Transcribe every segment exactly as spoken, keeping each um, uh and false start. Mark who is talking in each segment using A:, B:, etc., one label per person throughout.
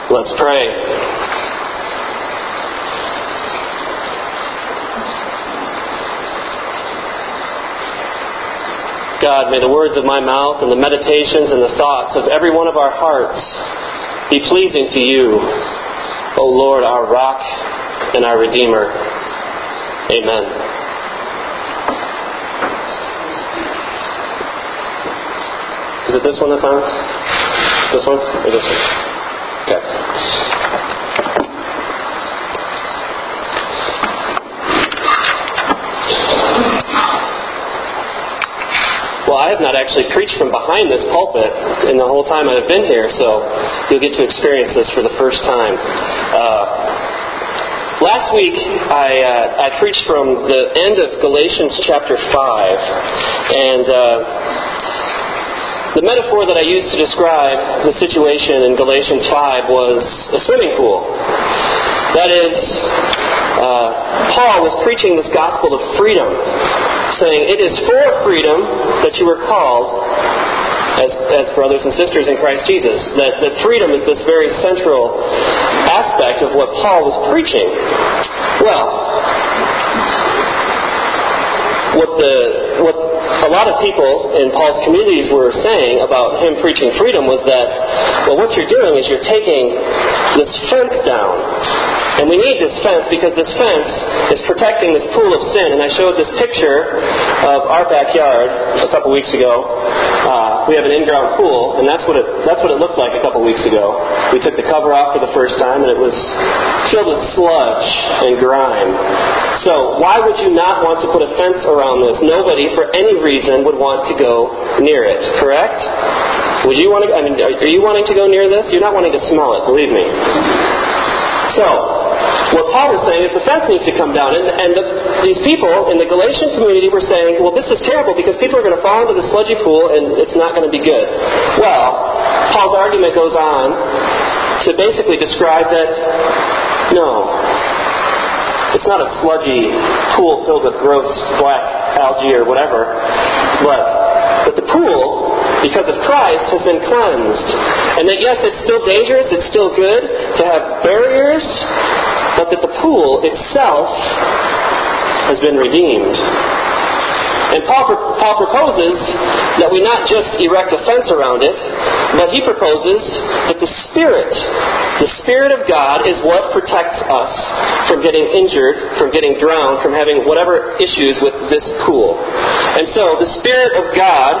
A: Let's pray. God, may the words of my mouth and the meditations and the thoughts of every one of our hearts be pleasing to you, O Lord, our rock and our Redeemer. Amen. Is it this one that's on? This one? Or this one? Okay. Well, I have not actually preached from behind this pulpit in the whole time I've been here, so you'll get to experience this for the first time. Uh, last week, I, uh, I preached from the end of Galatians chapter five, and uh, the metaphor that I used to describe the situation in Galatians five was a swimming pool. That is, uh, Paul was preaching this gospel of freedom, saying it is for freedom that you were called as, as brothers and sisters in Christ Jesus. That, that freedom is this very central aspect of what Paul was preaching. Well, what the what a lot of people in Paul's communities were saying about him preaching freedom was that, well, what you're doing is you're taking this fence down. And we need this fence because this fence is protecting this pool of sin. And I showed this picture of our backyard a couple weeks ago. Uh, we have an in-ground pool, and that's what it that's what it looked like a couple weeks ago. We took the cover off for the first time, and it was filled with sludge and grime. So why would you not want to put a fence around this? Nobody, for any reason, would want to go near it. Correct? Would you want to? I mean, are you wanting to go near this? You're not wanting to smell it. Believe me. So, what Paul was saying is the fence needs to come down. And, and the, these people in the Galatian community were saying, well, this is terrible because people are going to fall into the sludgy pool and it's not going to be good. Well, Paul's argument goes on to basically describe that, no, it's not a sludgy pool filled with gross black algae or whatever, but that the pool, because of Christ, has been cleansed. And that yes, it's still dangerous, it's still good to have barriers, but that the pool itself has been redeemed. And Paul, Paul proposes that we not just erect a fence around it, but he proposes that the Spirit, the Spirit of God is what protects us from getting injured, from getting drowned, from having whatever issues with this pool. And so the Spirit of God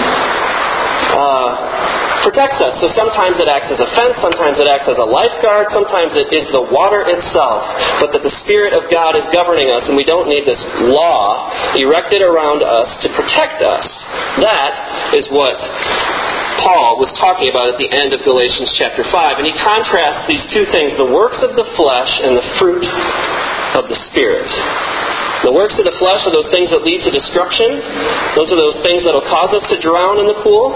A: uh, protects us. So sometimes it acts as a fence, sometimes it acts as a lifeguard, sometimes it is the water itself. But that the Spirit of God is governing us, and we don't need this law erected around us to protect us. That is what Paul was talking about at the end of Galatians chapter five. And he contrasts these two things, the works of the flesh and the fruit of the Spirit. The works of the flesh are those things that lead to destruction. Those are those things that will cause us to drown in the pool.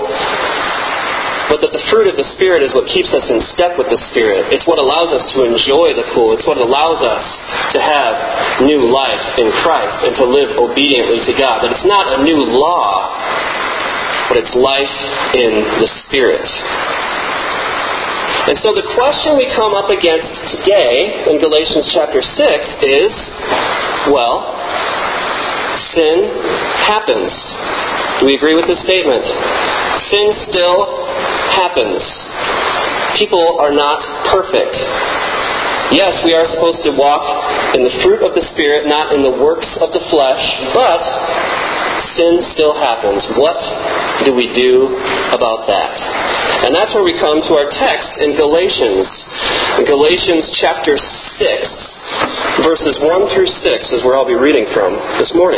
A: But that the fruit of the Spirit is what keeps us in step with the Spirit. It's what allows us to enjoy the pool. It's what allows us to have new life in Christ and to live obediently to God. That it's not a new law, but it's life in the Spirit. And so the question we come up against today in Galatians chapter six is, well, sin happens. Do we agree with this statement? Sin still happens. People are not perfect. Yes, we are supposed to walk in the fruit of the Spirit, not in the works of the flesh, but sin still happens. What do we do about that? And that's where we come to our text in Galatians. In Galatians chapter six, verses one through six is where I'll be reading from this morning.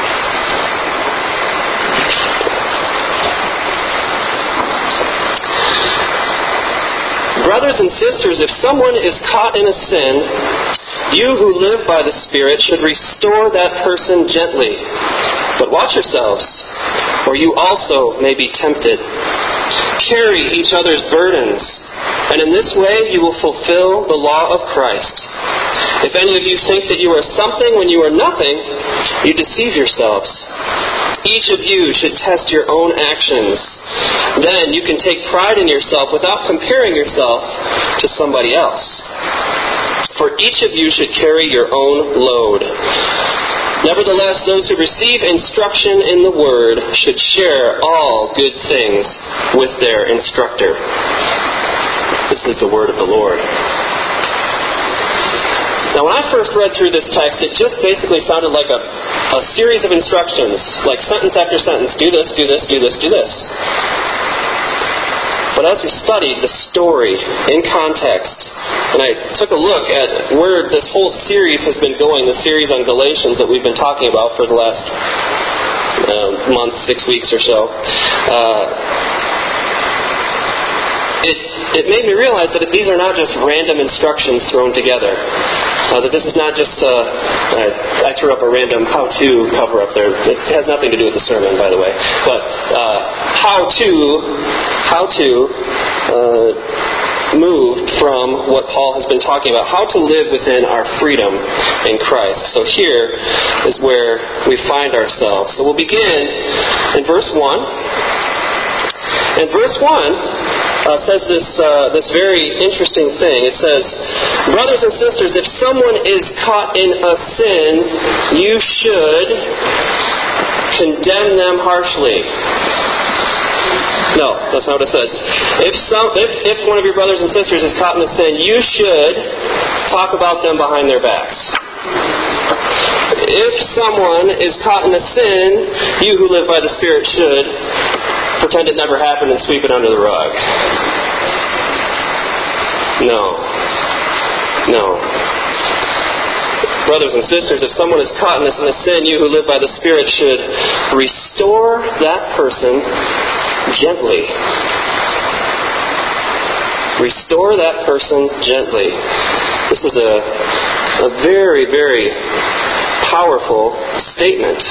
A: Brothers and sisters, if someone is caught in a sin, you who live by the Spirit should restore that person gently. But watch yourselves, or you also may be tempted. Carry each other's burdens, and in this way you will fulfill the law of Christ. If any of you think that you are something when you are nothing, you deceive yourselves. Each of you should test your own actions, Then you can take pride in yourself without comparing yourself to somebody else. For each of you should carry your own load. Nevertheless, those who receive instruction in the Word should share all good things with their instructor. This is the word of the Lord. Now, when I first read through this text, it just basically sounded like a, a series of instructions, like sentence after sentence, do this, do this, do this, do this. But as we studied the story in context, and I took a look at where this whole series has been going, the series on Galatians that we've been talking about for the last uh, month, six weeks or so, uh, it, it made me realize that these are not just random instructions thrown together. Uh, that this is not just, uh, I, I threw up a random how-to cover up there. It has nothing to do with the sermon, by the way. But uh, how to, how to uh, move from what Paul has been talking about, how to live within our freedom in Christ. So here is where we find ourselves. So we'll begin in verse one. And verse one uh, says this uh, this very interesting thing. It says, brothers and sisters, if someone is caught in a sin, you should condemn them harshly. No, that's not what it says. If some, if, if one of your brothers and sisters is caught in a sin, you should talk about them behind their backs. If someone is caught in a sin, you who live by the Spirit should pretend it never happened and sweep it under the rug. No. No. Brothers and sisters, if someone is caught in a sin, you who live by the Spirit should restore that person gently. Restore that person gently. This is a, a very, very powerful statement.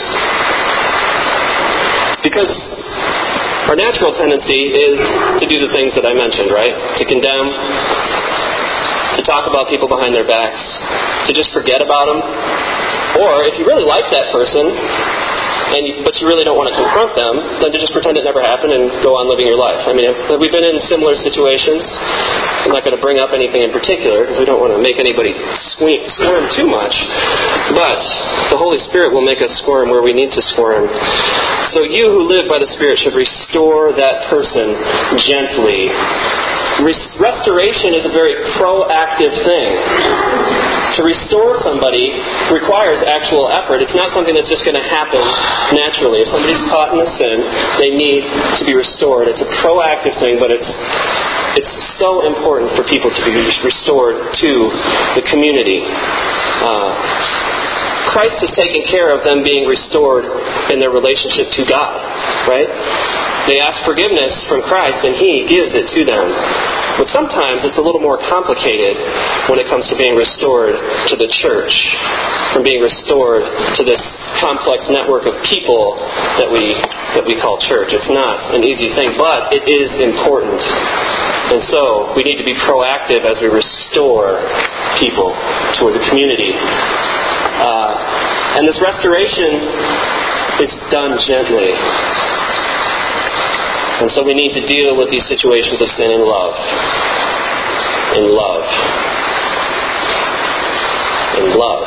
A: Because our natural tendency is to do the things that I mentioned, right? To condemn, to talk about people behind their backs, to just forget about them. Or if you really like that person, and you, but you really don't want to confront them, then to just pretend it never happened and go on living your life. I mean, have we been in similar situations? I'm not going to bring up anything in particular because we don't want to make anybody squirm, squirm too much. But the Holy Spirit will make us squirm where we need to squirm. So you who live by the Spirit should restore that person gently. Res- restoration is a very proactive thing. To restore somebody requires actual effort. It's not something that's just going to happen naturally. If somebody's caught in a sin, they need to be restored. It's a proactive thing, but it's it's so important for people to be restored to the community. Uh, Christ has taken care of them being restored in their relationship to God, right? They ask forgiveness from Christ, and He gives it to them. But sometimes it's a little more complicated when it comes to being restored to the church, from being restored to this complex network of people that we that we call church. It's not an easy thing, but it is important. And so we need to be proactive as we restore people toward the community. Uh, and this restoration is done gently. And so we need to deal with these situations of sin in love. In love. In love.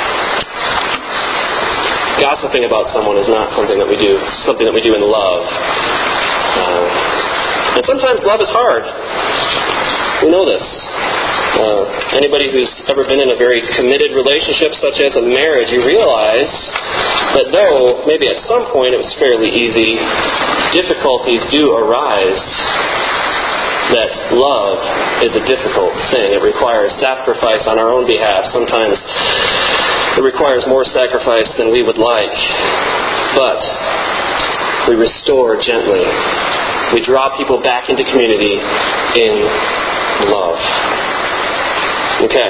A: Gossiping about someone is not something that we do. It's something that we do in love. Uh, and sometimes love is hard. We know this. Uh, anybody who's ever been in a very committed relationship, such as a marriage, you realize that though maybe at some point it was fairly easy, difficulties do arise. That love is a difficult thing. It requires sacrifice on our own behalf. Sometimes it requires more sacrifice than we would like. But we restore gently. We draw people back into community in love. Okay.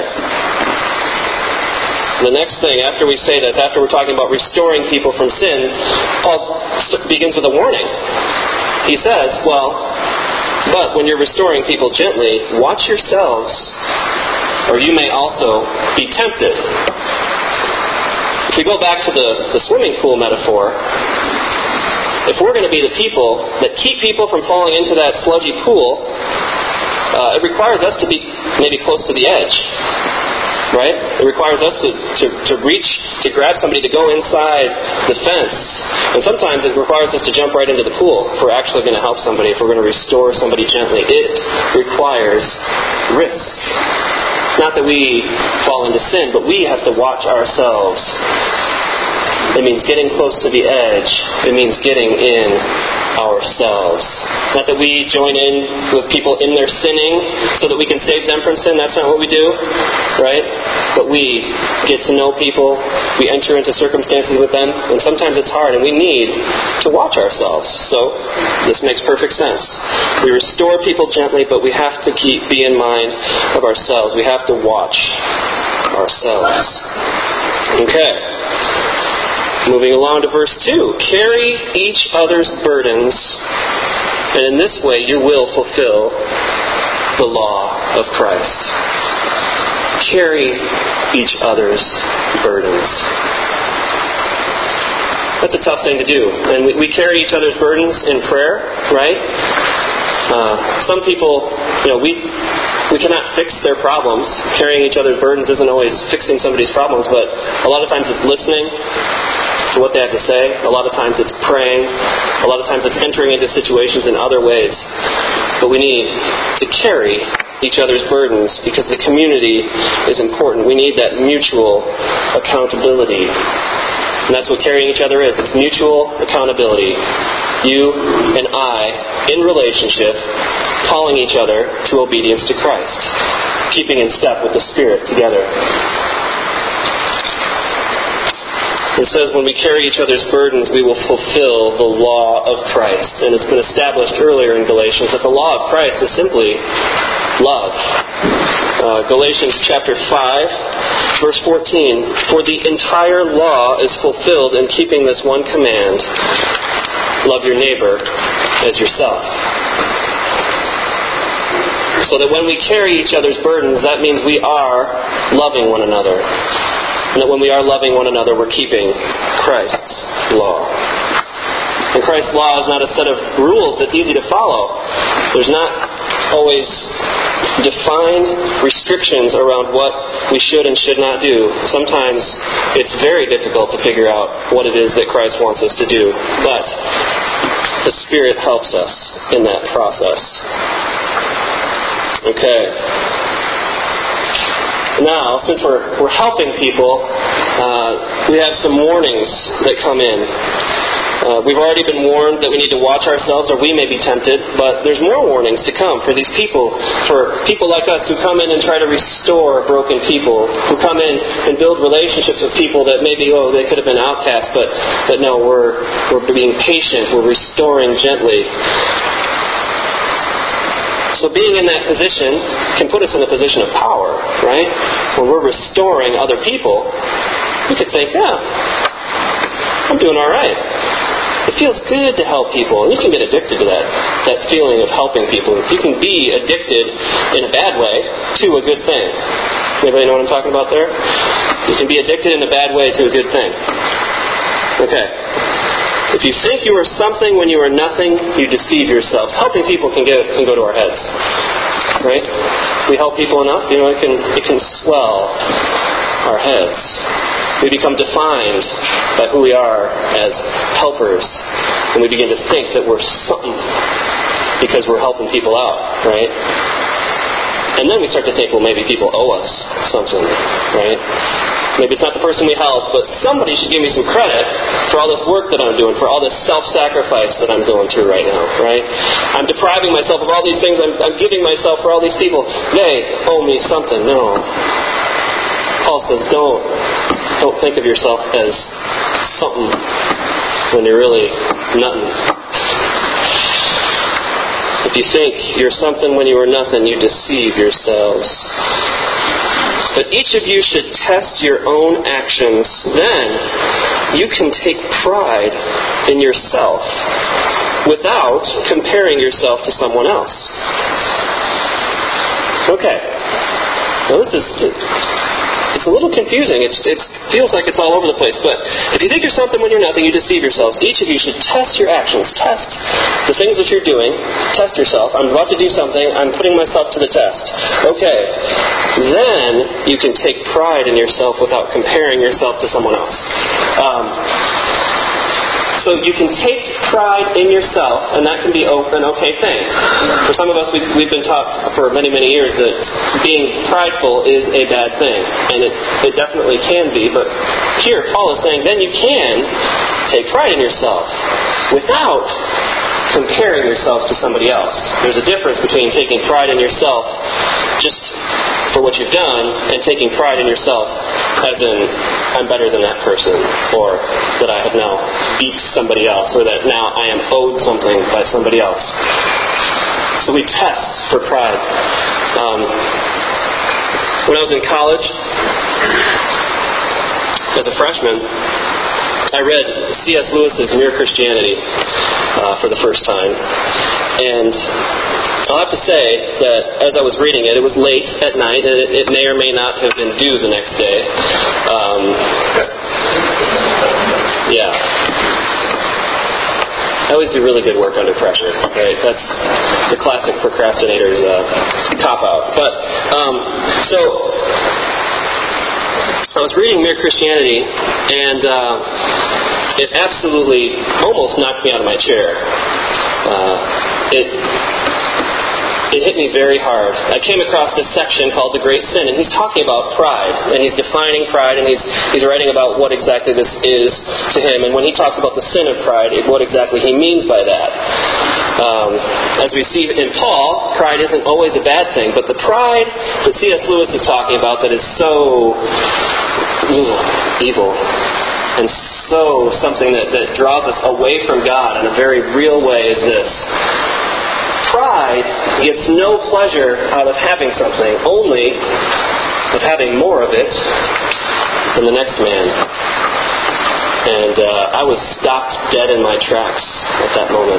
A: The next thing, after we say this, after we're talking about restoring people from sin, Paul begins with a warning. He says, well, but when you're restoring people gently, watch yourselves, or you may also be tempted. If we go back to the, the swimming pool metaphor, if we're going to be the people that keep people from falling into that sludgy pool, uh, it requires us to be maybe close to the edge. Right? It requires us to, to, to reach, to grab somebody to go inside the fence. And sometimes it requires us to jump right into the pool if we're actually going to help somebody, if we're going to restore somebody gently. It requires risk. Not that we fall into sin, but we have to watch ourselves. It means getting close to the edge. It means getting in ourselves. Not that we join in with people in their sinning so that we can save them from sin. That's not what we do, right? But we get to know people. We enter into circumstances with them, and sometimes it's hard, and we need to watch ourselves. So this makes perfect sense. We restore people gently, but we have to keep be in mind of ourselves. We have to watch ourselves. Okay. Moving along to verse two. Carry each other's burdens, and in this way you will fulfill the law of Christ. Carry each other's burdens. That's a tough thing to do. And we, we carry each other's burdens in prayer, right? Uh, some people, you know, we we cannot fix their problems. Carrying each other's burdens isn't always fixing somebody's problems, but a lot of times it's listening to what they have to say. A lot of times it's praying. A lot of times it's entering into situations in other ways. But we need to carry each other's burdens because the community is important. We need that mutual accountability. And that's what carrying each other is. It's mutual accountability. You and I, in relationship, calling each other to obedience to Christ. Keeping in step with the Spirit together. It says when we carry each other's burdens, we will fulfill the law of Christ. And it's been established earlier in Galatians that the law of Christ is simply love. Uh, Galatians chapter five, verse fourteen. For the entire law is fulfilled in keeping this one command. Love your neighbor as yourself. So that when we carry each other's burdens, that means we are loving one another. And that when we are loving one another, we're keeping Christ's law. And Christ's law is not a set of rules that's easy to follow. There's not always defined restrictions around what we should and should not do. Sometimes it's very difficult to figure out what it is that Christ wants us to do. But the Spirit helps us in that process. Okay. Now, since we're we're helping people, uh, we have some warnings that come in. Uh, we've already been warned that we need to watch ourselves, or we may be tempted, but there's more warnings to come for these people, for people like us who come in and try to restore broken people, who come in and build relationships with people that maybe, oh, they could have been outcast, but, but no, we're, we're being patient, we're restoring gently. So being in that position can put us in a position of power, right? When we're restoring other people, we could think, yeah, I'm doing all right. It feels good to help people, and you can get addicted to that, that feeling of helping people. You can be addicted in a bad way to a good thing. Anybody know what I'm talking about there? You can be addicted in a bad way to a good thing. Okay. If you think you are something when you are nothing, you deceive yourselves. Helping people can get can go to our heads, right? We help people enough, you know, it can it can swell our heads. We become defined by who we are as helpers, and we begin to think that we're something because we're helping people out, right? And then we start to think, well, maybe people owe us something, right? Maybe it's not the person we help, but somebody should give me some credit for all this work that I'm doing, for all this self-sacrifice that I'm going through right now, right? I'm depriving myself of all these things. I'm, I'm giving myself for all these people. They owe me something. No. Paul says, don't, don't think of yourself as something when you're really nothing. If you think you're something when you are nothing, you deceive yourselves. But each of you should test your own actions. Then you can take pride in yourself without comparing yourself to someone else. Okay. Now this is it's a little confusing. It's, it feels like it's all over the place. But if you think you're something when you're nothing, you deceive yourselves. Each of you should test your actions. Test the things that you're doing. Test yourself. I'm about to do something. I'm putting myself to the test. Okay. Then you can take pride in yourself without comparing yourself to someone else. Um, So you can take pride in yourself, and that can be an okay thing. For some of us, we've, we've been taught for many, many years that being prideful is a bad thing. And it, it definitely can be. But here, Paul is saying, then you can take pride in yourself without comparing yourself to somebody else. There's a difference between taking pride in yourself just for what you've done and taking pride in yourself as in, I'm better than that person, or that I have now beat somebody else, or that now I am owed something by somebody else. So we test for pride. Um, when I was in college, as a freshman, I read C S Lewis's Mere Christianity uh, for the first time. And I'll have to say that as I was reading it, it was late at night, and it, it may or may not have been due the next day. Um, yeah. I always do really good work under pressure, right? That's the classic procrastinator's uh, cop-out. But, um, so... I was reading Mere Christianity, and uh, it absolutely almost knocked me out of my chair. Uh, it it hit me very hard. I came across this section called The Great Sin, and he's talking about pride, and he's defining pride, and he's he's writing about what exactly this is to him. And when he talks about the sin of pride, what exactly he means by that. Um, as we see in Paul, pride isn't always a bad thing, but the pride that C S Lewis is talking about that is so evil and so something that, that draws us away from God in a very real way is this. Pride gets no pleasure out of having something, only of having more of it than the next man. And uh, I was stopped dead in my tracks at that moment.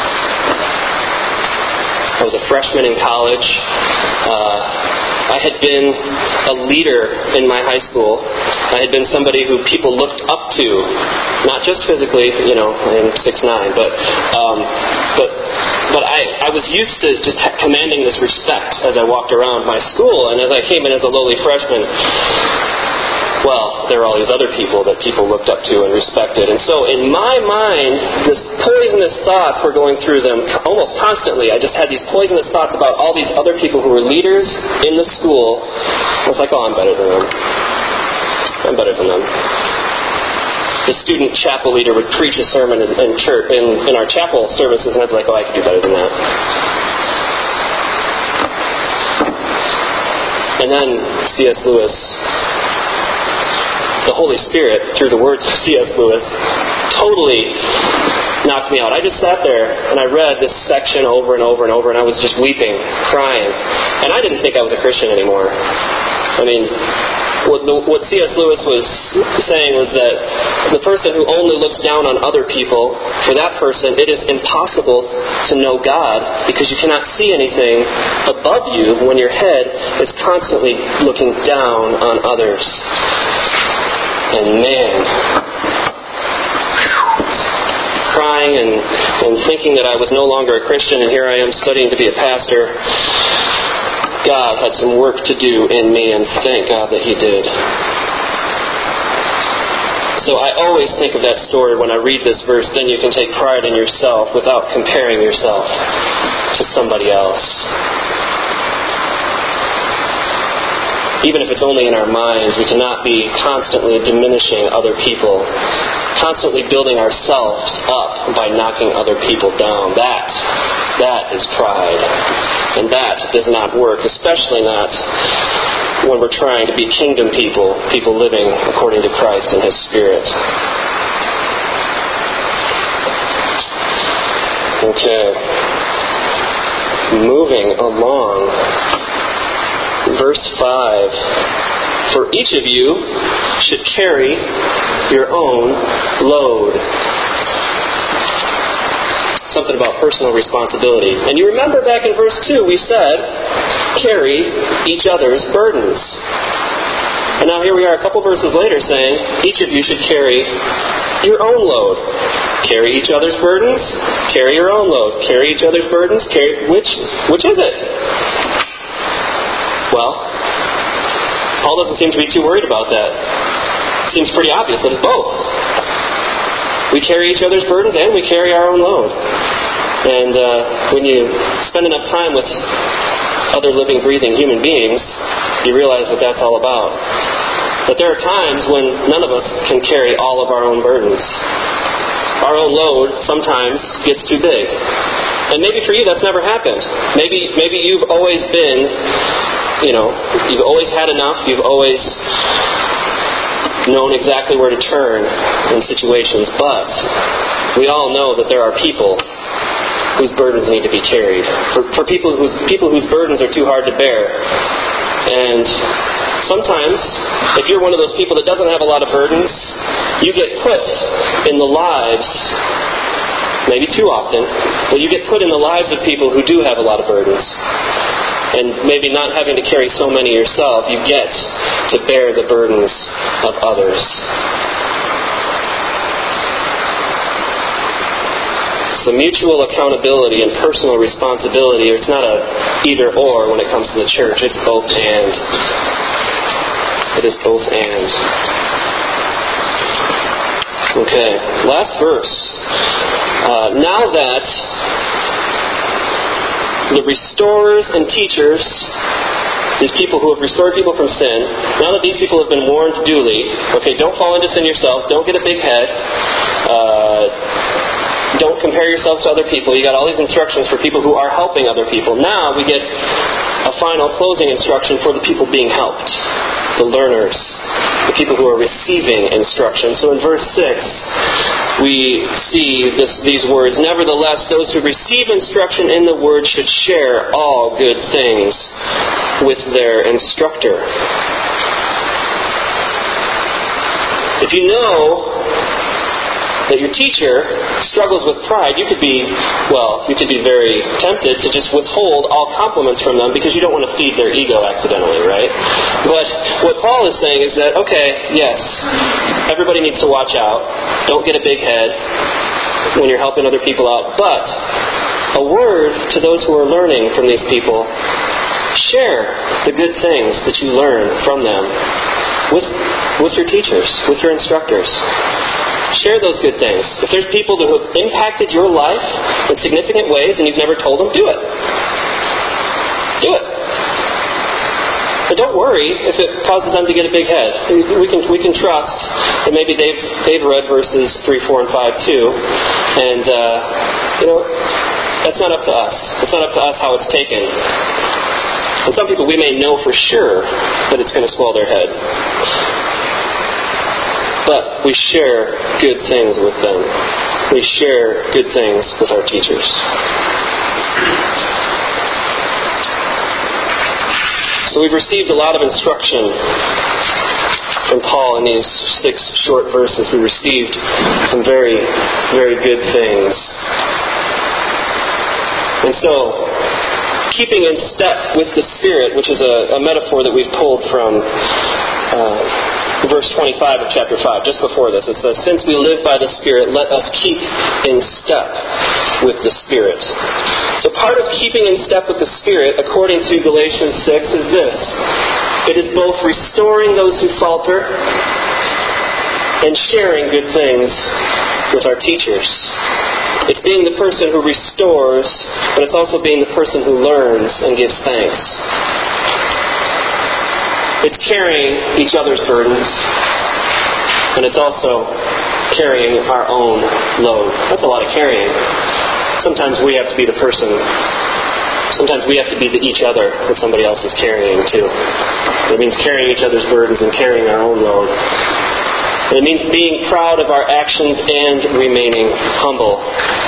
A: I was a freshman in college. Uh, I had been a leader in my high school. I had been somebody who people looked up to, not just physically, you know, I'm six nine, but um, but but I, I was used to just commanding this respect as I walked around my school, and as I came in as a lowly freshman, well, there were all these other people that people looked up to and respected. And so in my mind, this poisonous thoughts were going through them almost constantly. I just had these poisonous thoughts about all these other people who were leaders in the school. I was like, oh, I'm better than them. I'm better than them. The student chapel leader would preach a sermon in, in church, in, in our chapel services, and I'd be like, oh, I could do better than that. And then C S Lewis, the Holy Spirit, through the words of C S Lewis, totally knocked me out. I just sat there and I read this section over and over and over, and I was just weeping, crying. And I didn't think I was a Christian anymore. I mean, what, the, what C S Lewis was saying was that the person who only looks down on other people, for that person, it is impossible to know God because you cannot see anything above you when your head is constantly looking down on others. And man, crying and, and thinking that I was no longer a Christian, and here I am studying to be a pastor. God had some work to do in me, and thank God that He did. So I always think of that story when I read this verse, then you can take pride in yourself without comparing yourself to somebody else. Even if it's only in our minds, we cannot be constantly diminishing other people, constantly building ourselves up by knocking other people down. That, that is pride. And that does not work, especially not when we're trying to be kingdom people, people living according to Christ and His Spirit. Okay. Moving along. Verse five, for each of you should carry your own load. Something about personal responsibility. And you remember back in verse two, we said, carry each other's burdens. And now here we are a couple verses later saying, each of you should carry your own load. Carry each other's burdens, carry your own load. Carry each other's burdens, carry... Which, which is it? Well, Paul doesn't seem to be too worried about that. It seems pretty obvious that it's both. We carry each other's burdens and we carry our own load. And uh, when you spend enough time with other living, breathing human beings, you realize what that's all about. But there are times when none of us can carry all of our own burdens. Our own load sometimes gets too big. And maybe for you that's never happened. Maybe maybe you've always been, you know, you've always had enough, you've always known exactly where to turn in situations, but we all know that there are people whose burdens need to be carried. For, for people whose people whose burdens are too hard to bear. And sometimes, if you're one of those people that doesn't have a lot of burdens, you get put in the lives, maybe too often, but you get put in the lives of people who do have a lot of burdens. And maybe not having to carry so many yourself, you get to bear the burdens of others. So mutual accountability and personal responsibility, it's not a either or when it comes to the church. It's both and. It is both and. Okay, last verse. Uh, now that the restorers and teachers, these people who have restored people from sin, now that these people have been warned duly, okay, don't fall into sin yourselves, don't get a big head, uh, don't compare yourselves to other people. You got all these instructions for people who are helping other people. Now we get a final closing instruction for the people being helped, the learners, the people who are receiving instruction. So in verse six, we see this, these words, nevertheless, those who receive instruction in the word should share all good things with their instructor. If you know that your teacher struggles with pride, you could be, well, you could be very tempted to just withhold all compliments from them because you don't want to feed their ego accidentally, right? But what Paul is saying is that, okay, yes, everybody needs to watch out. Don't get a big head when you're helping other people out. But a word to those who are learning from these people, share the good things that you learn from them with, with your teachers, with your instructors. Share those good things. If there's people who have impacted your life in significant ways and you've never told them, do it. Do it. But don't worry if it causes them to get a big head. We can we can trust that maybe they've they've read verses three, four, and five too, and uh, you know that's not up to us. It's not up to us how it's taken. And some people we may know for sure that it's going to swell their head. But we share good things with them. We share good things with our teachers. So we've received a lot of instruction from Paul in these six short verses. We received some very, very good things. And so, keeping in step with the Spirit, which is a, a metaphor that we've pulled from uh, verse twenty-five of chapter five, just before this. It says, since we live by the Spirit, let us keep in step with the Spirit. So part of keeping in step with the Spirit, according to Galatians six, is this. It is both restoring those who falter and sharing good things with our teachers. It's being the person who restores, but it's also being the person who learns and gives thanks. It's carrying each other's burdens, and it's also carrying our own load. That's a lot of carrying. Sometimes we have to be the person, sometimes we have to be the each other that somebody else is carrying too. It means carrying each other's burdens and carrying our own load. It means being proud of our actions and remaining humble.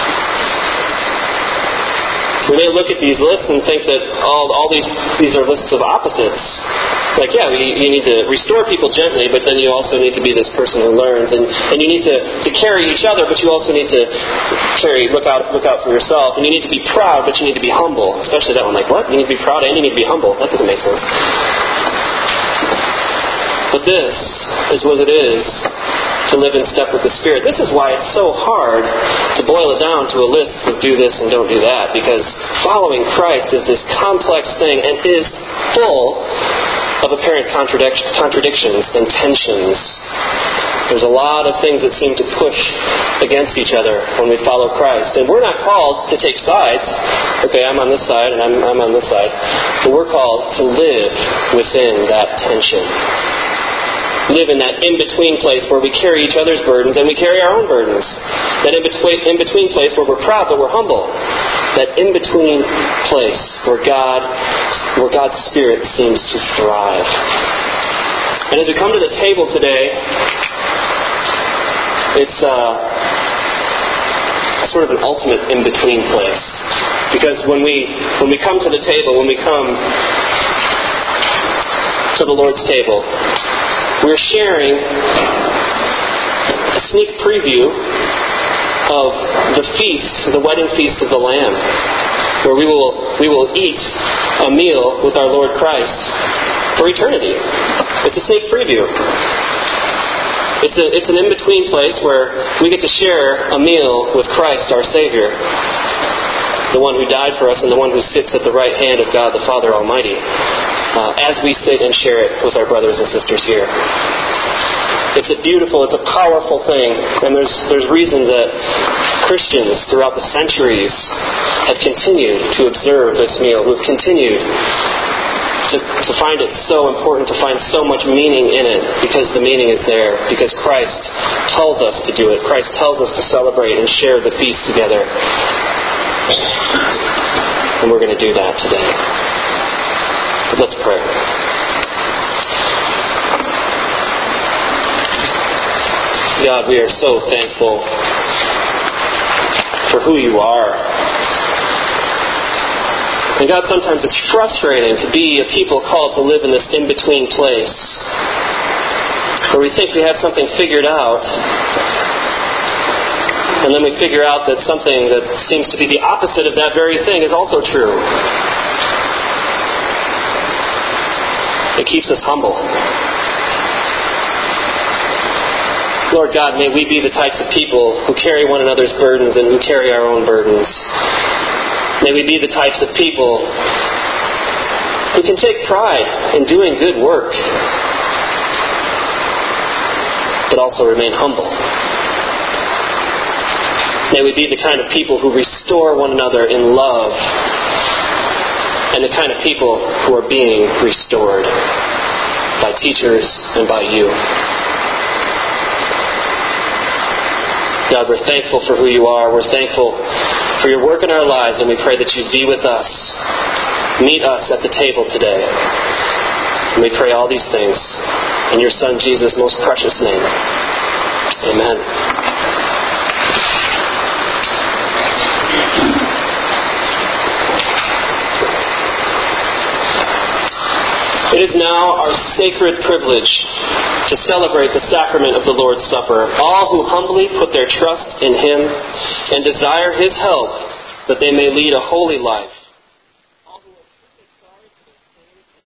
A: We may look at these lists and think that all, all these these are lists of opposites. Like, yeah, you, you need to restore people gently, but then you also need to be this person who learns, and, and you need to, to carry each other, but you also need to carry look out look out for yourself, and you need to be proud, but you need to be humble. Especially that one, like, what? You need to be proud and you need to be humble. That doesn't make sense. But this is what it is to live in step with the Spirit. This is why it's so hard to boil it down to a list of do this and don't do that, because following Christ is this complex thing and is full of apparent contradic- contradictions and tensions. There's a lot of things that seem to push against each other when we follow Christ. And we're not called to take sides. Okay, I'm on this side and I'm, I'm on this side. But we're called to live within that tension. Live in that in-between place where we carry each other's burdens and we carry our own burdens. That in-between, in-between place where we're proud but we're humble. That in-between place where God, where God's Spirit seems to thrive. And as we come to the table today, it's uh, sort of an ultimate in-between place. Because when we when we come to the table, when we come to the Lord's table, we're sharing a sneak preview of the feast, the wedding feast of the Lamb, where we will we will eat a meal with our Lord Christ for eternity. It's a sneak preview. It's a, it's an in-between place where we get to share a meal with Christ, our Savior, the one who died for us and the one who sits at the right hand of God the Father Almighty, uh, as we sit and share it with our brothers and sisters here. It's a beautiful, it's a powerful thing, and there's there's reasons that Christians throughout the centuries have continued to observe this meal, who have continued To, to find it so important, to find so much meaning in it, because the meaning is there, because Christ tells us to do it. Christ tells us to celebrate and share the feast together. And we're going to do that today. But let's pray. God, we are so thankful for who you are. And God, sometimes it's frustrating to be a people called to live in this in-between place, where we think we have something figured out, and then we figure out that something that seems to be the opposite of that very thing is also true. It keeps us humble. Lord God, may we be the types of people who carry one another's burdens and who carry our own burdens. May we be the types of people who can take pride in doing good work, but also remain humble. May we be the kind of people who restore one another in love, and the kind of people who are being restored by teachers and by you. God, we're thankful for who you are. We're thankful for your work in our lives, and we pray that you be with us. Meet us at the table today. And we pray all these things in your Son Jesus' most precious name. Amen. It is now our sacred privilege to celebrate the sacrament of the Lord's Supper. All who humbly put their trust in Him and desire His help that they may lead a holy life